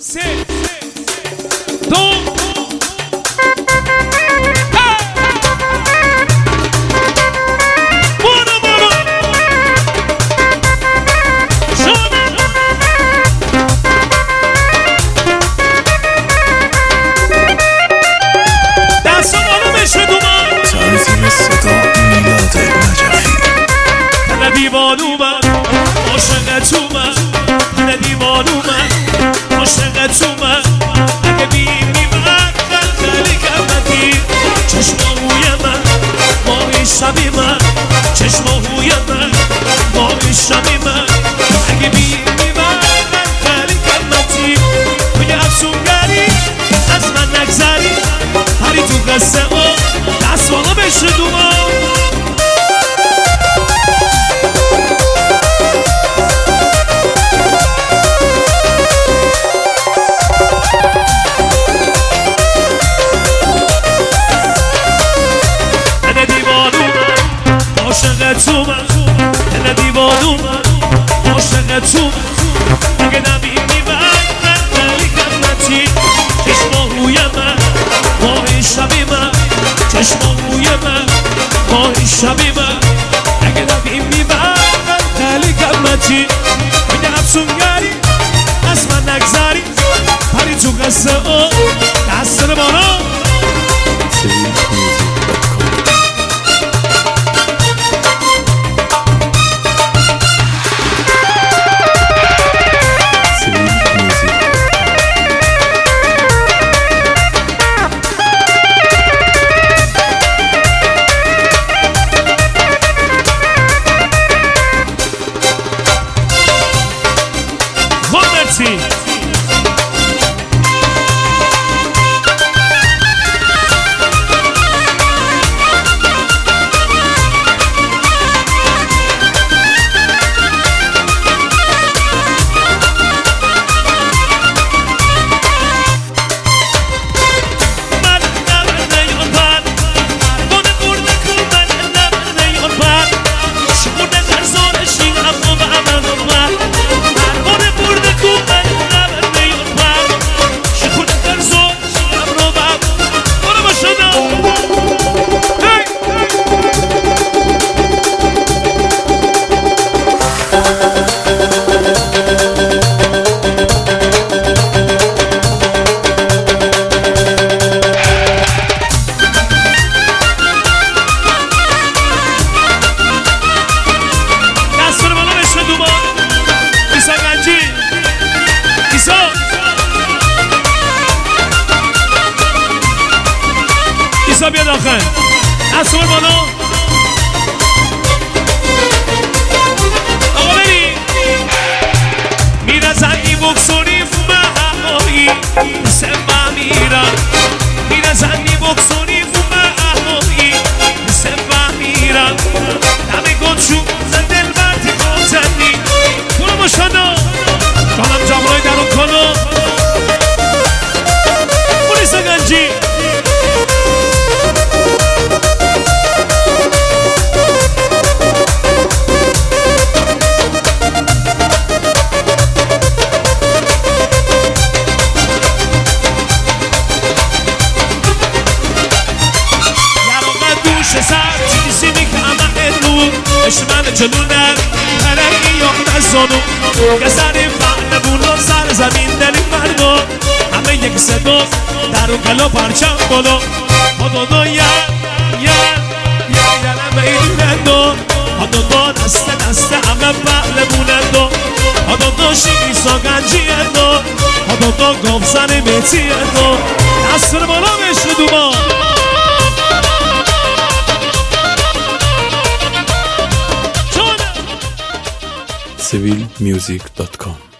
3 2 دیوانومم عاشقتومم من دیوانومم عاشقتومم اگه بیمی من خیلی کمتی چشماهوی من ماهی شبی من چشماهوی من ماهی شبی من اگه بیمی من خیلی کمتی توی افسونگری از من نگذری هری تو قصه ها دست بالا بشه دوما عاشقتومم دل دیوانومم عاشقتومم اگه نبینی من خیلی کمتی چشماهوی من ماهی شبی من چشماهوی من ماهی شبی من اگه نبینی من خیلی کمتی اگه افسونگری از من نگذری پری تو قصه ها دست بالا بیا داخل دست بالا آقا بری میره زنگی بکسونی فمهایی سمه میرن میره زنگی بکسونی فمهایی سمه میرن دمی گلشو دل برتی گلزنی برو باشانا جانم جمعای درون کنو پولیس گنجی من جلونم پرکی یا نزانو گذر فعل و سر زمین دلی مردم همه یک صدا در و کلا پرچم بالا حدودا یا همه این بندو حدودا دست همه فعل بونندو حدودا شیسا گنجی اندو حدودا گفزن بیتی اندو دست رو بالا بشه دوما civilmusic.com